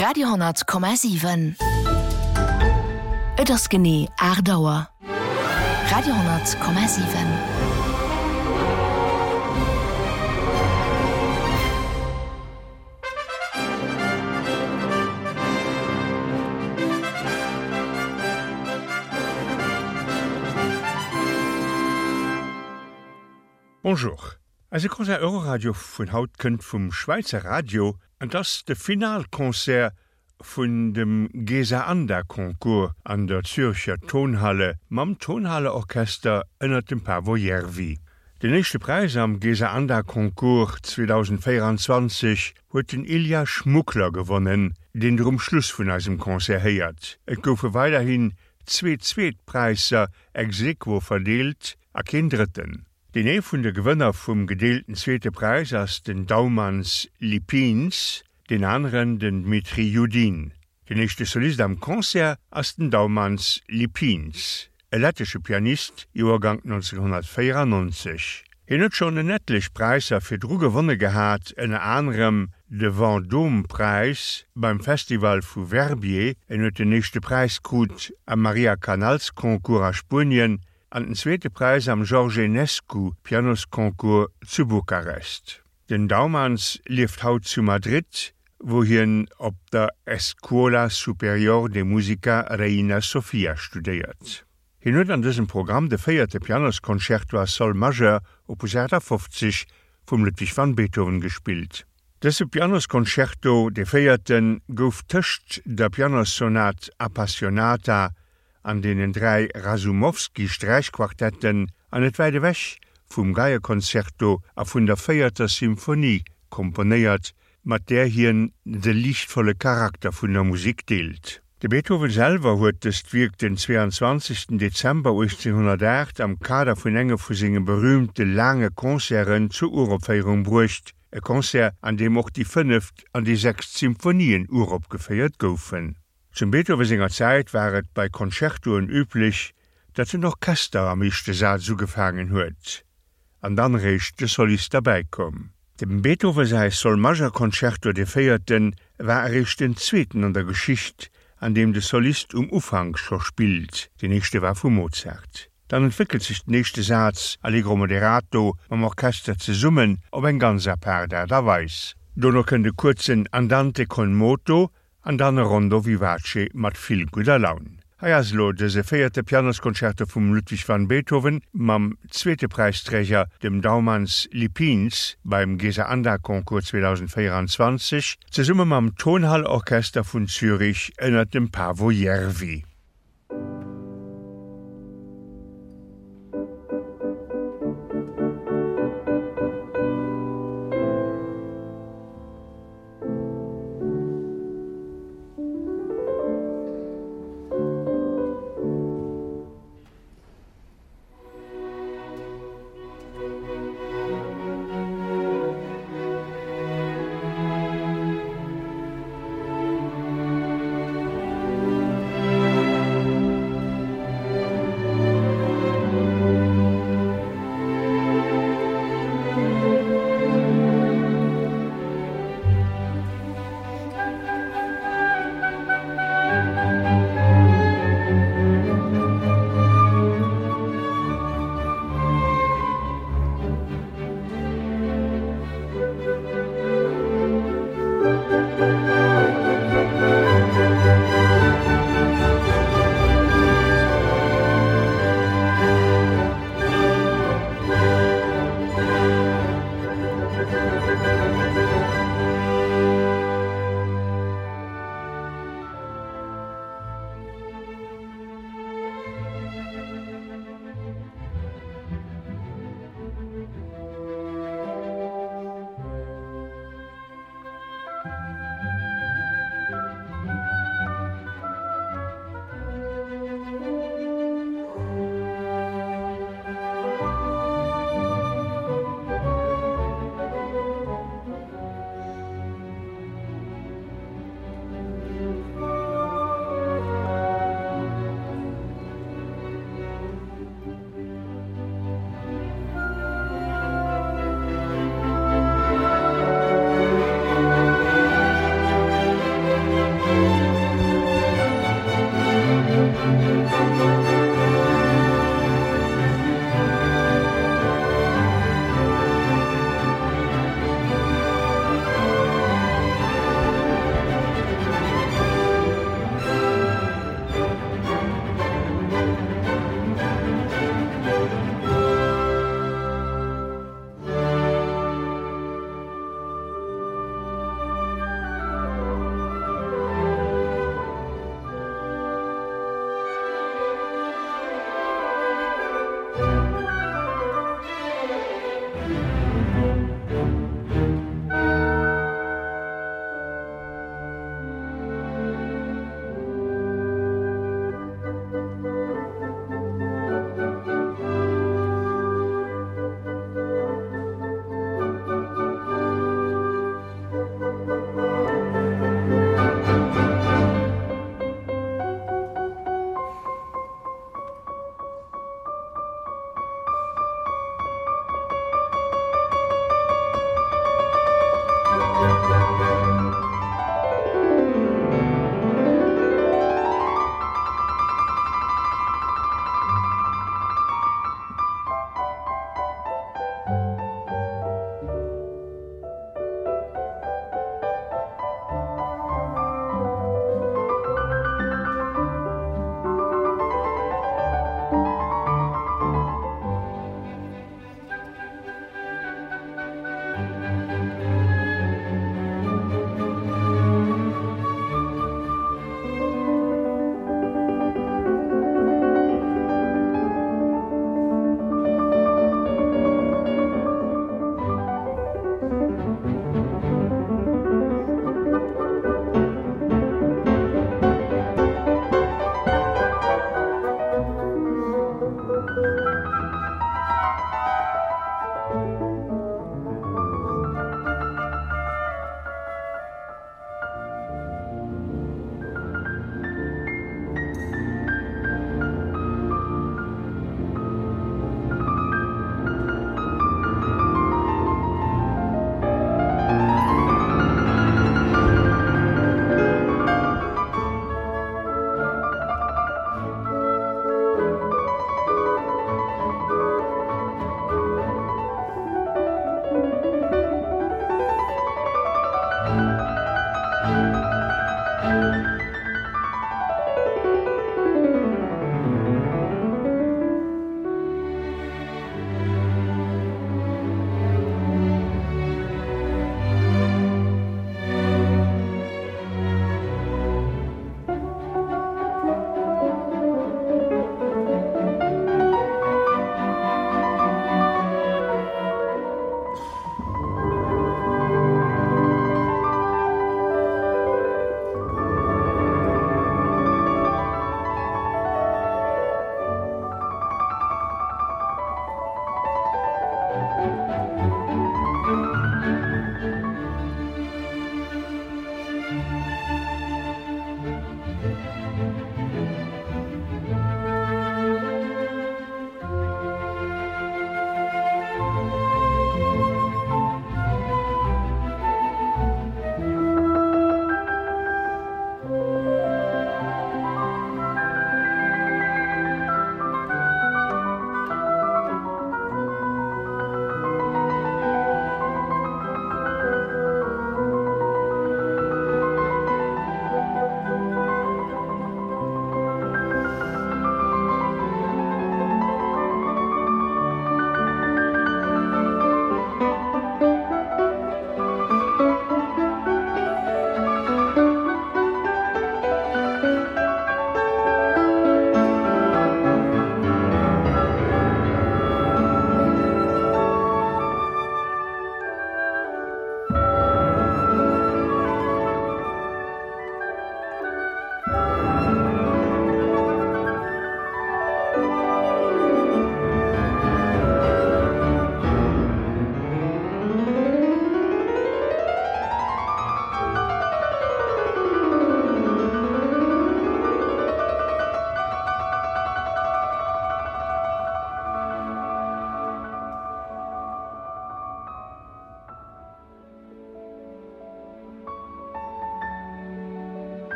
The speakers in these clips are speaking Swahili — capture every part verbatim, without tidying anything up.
Radio Komma sieben. Et ass gené Ardauer. Radio Komma sieben. Bonjour. Also Konzert Euroradio vun Haut kënnt vum Schweizer Radio an das de Finalkonzert vun dem Gesa-Anda-Konkurs an der Zürcher Tonhalle mam Tonhalleorchester ënnert dem Pavo Järvi. Den nächste Preis am Gesa-Anda-Konkurs zwanzig vierundzwanzig huet den Ilja Schmuckler gewonnen, den drum Schluss vun eisem Konzert heiert. Et goufe weiterhin zwei Zweetpreiser ex aequo verdeelt, a kein dritten. Den ee vun der Gewënner vum gedeelten zweete Preis ass den Daumanns Lipins, den anderen den Dmitri Judin. Den nächste Solist am Konzert ass den Daumanns Lipins, e lettesche Pianist, Jahrgang neunzehnhundertvierundneunzig. Hin huet schon en etlich Preiser fir Dru gewonne gehat, en anderem de Vendôme-Preis beim Festival vu Verbier, en huet den nächste Preiskrut am Maria Canals-Konkurs a Spurien, an den zweite Preis am George Enescu Pianoskonkur zu Bukarest. Den Daumanns lieft haut zu Madrid, wohin op der Escuela Superior de Musica Reina Sofia studiert. Hin huet an diesem Programm de feierte Pianoskonzerto a Sol Majeur Opus fünfzig vum Ludwig van Beethoven gespielt. Dese Pianoskonzerto de feierten gouf töcht der Pianosonat Appassionata an denen drei Rasumowski-Streichquartetten an et weide wäch vum Geierkonzerto a vun der feierter Symphonie komponéiert, mat der hien de lichtvolle Charakter vun der Musik deelt. De Beethoven selber huet est Wirk den zweiundzwanzigsten Dezember achtzehnhundertacht am Kader vun enge vu singen berühmte lange Konzeren zur Uropfeierung brucht, e Konzert, an dem auch die fünft an die sechs Symphonien Urop gefeiert goufen. Zum Beethoven seiner Zeit waret bei Konzertoen üblich, dat ein Orchester am mischte Saal zugefangen huet. An dann recht de Solist dabei kom. Dem Beethoven sei Sol Major Konzerto de feierten war errecht den zweiten an der Geschicht, an dem de Solist um Ufang scho spielt. Die nächste war von Mozart. Dann entwickelt sich der nächste Satz Allegro moderato am Orchester zu summen, ob ein ganzer Paar der da weiß. Donno können de kurzen Andante con moto, an dann Rondo vivace mat viel guter Laun. Heiaslo dese feierte Pianoskonzerte vum Ludwig van Beethoven mam zweite Preisträger dem Daumanns Lipins beim Gesa-Anda-Konkurs zwanzig vierundzwanzig ze summe mam Tonhallorchester vun Zürich ënnert dem Pavo Järvi.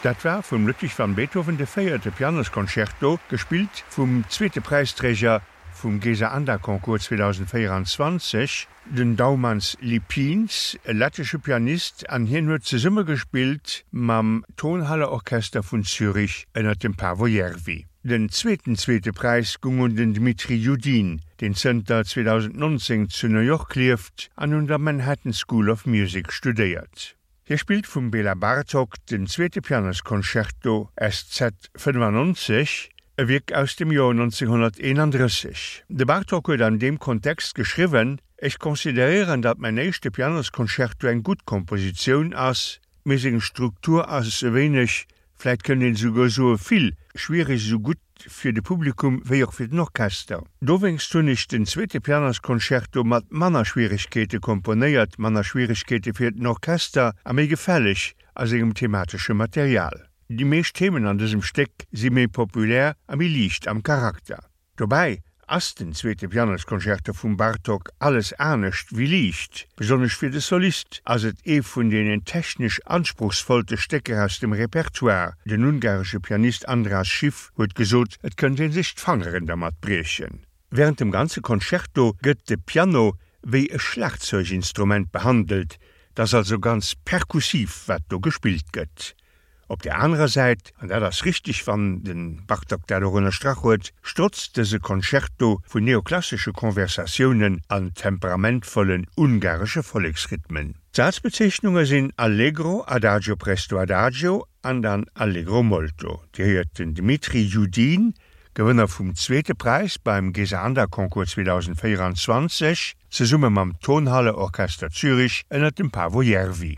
Dat war vum Ludwig van Beethoven de feierte Pianoskonzerto, gespielt vum zweite Preisträger vum Gesa-Ander-Konkurs zwanzig vierundzwanzig, den Daumanns Lipins, e lettische Pianist, an hin huet ze Summe gespielt mam Tonhalleorchester vun Zürich ënner dem Paavo Järvi. Den zweiten zweite Preis gung un den Dmitri Judin, den Center zwanzig neunzehn zu New York lieft, an un der Manhattan School of Music studiert. Hier spielt vum Bela Bartok den zweite Pianoskonzerto S Z fünfundneunzig, ein Werk aus dem Jahr neunzehnhunderteinunddreißig. De Bartok hat an dem Kontext geschrieben, ich konsideriere, dass mein nächste Pianoskonzerto eine gute Komposition ist, mit seiner Struktur ist so wenig, vielleicht können sogar so viel, schwierig so gut für das Publikum wie auch für das Orchester. Da wennst du nicht den zweiten Pianoskonzerto mit meiner Schwierigkeiten komponiert, meiner Schwierigkeiten für das Orchester, aber mir gefällig als ihrem thematischen Material. Die meisten Themen an diesem Stück sind mehr populär, aber liegt am Charakter. Dabei ist den zweiten Pianoskonzerto von Bartok alles ernst wie liegt, besonders für den Solist, als es eh von den technisch anspruchsvollen Stücken aus dem Repertoire. Der ungarische Pianist Andras Schiff hat gesagt, es könnte sich Fangerin damit brechen. Während dem ganzen Konzerto wird der Piano wie ein Schlagzeuginstrument behandelt, das also ganz perkussiv, was da gespielt wird. Auf der anderen Seite, und da das richtig von den Bartok der Dorona Strachot, stürzt diese Konzerto von neoklassischen Konversationen an temperamentvollen ungarische Volksrhythmen. Satzbezeichnungen sind Allegro, Adagio presto Adagio und dann Allegro molto. Die hört den Dmitri Judin, Gewinner vom zweiten Preis beim Gesa-Ander-Konkurs zwanzig vierundzwanzig, zusammen mit dem Tonhalleorchester Zürich und dem Paavo Järvi.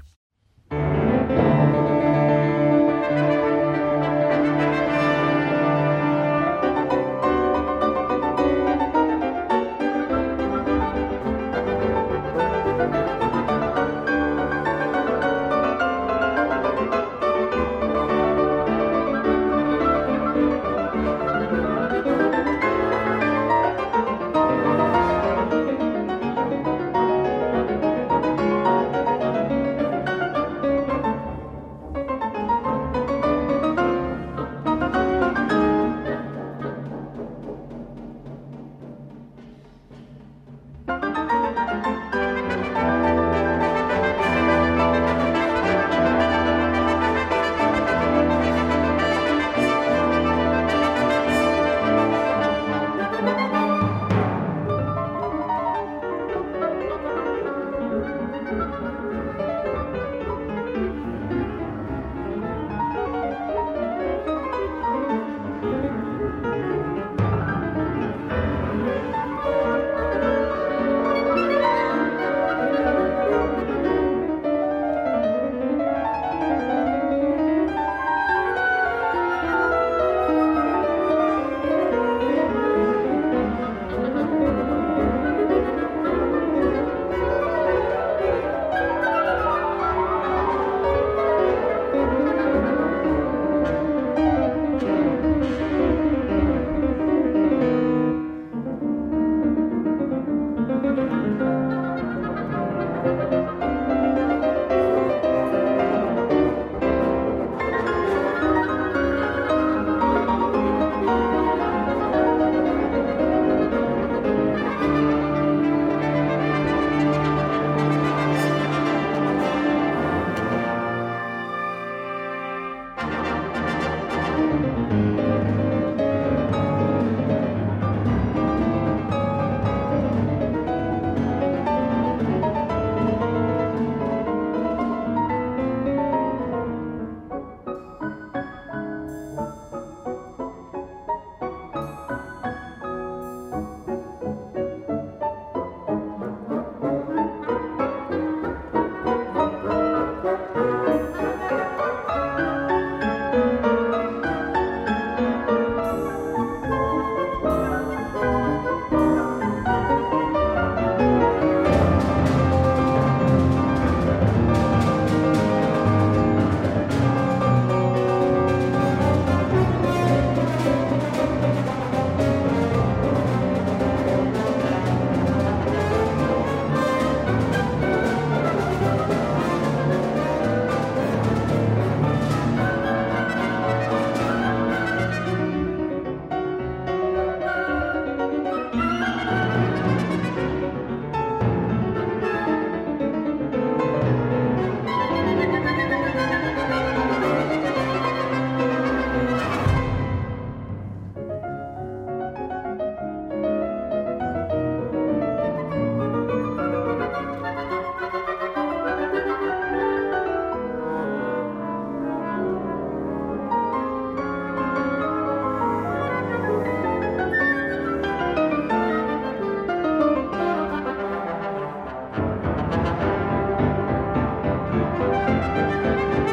Musik